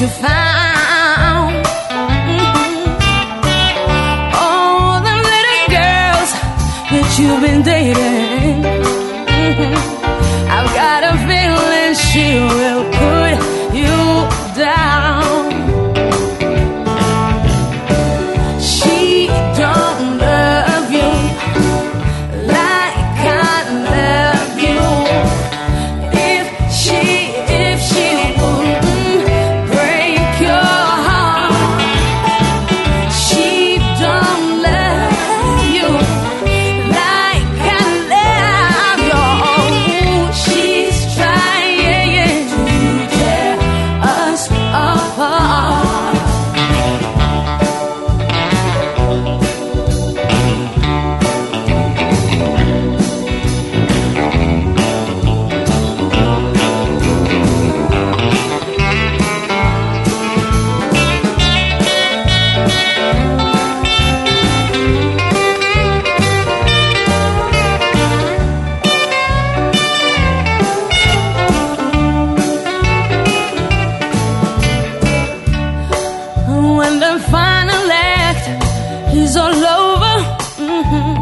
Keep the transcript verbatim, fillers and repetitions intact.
you found. Mm-hmm. All the little girls that you've been dating, mm-hmm. I've got a feeling she will put you down. She don't love you like I love you. If she, if she wouldn't break your heart, she don't love you like I love you. She's trying to tear us apart. When the final act is all over, mm-hmm.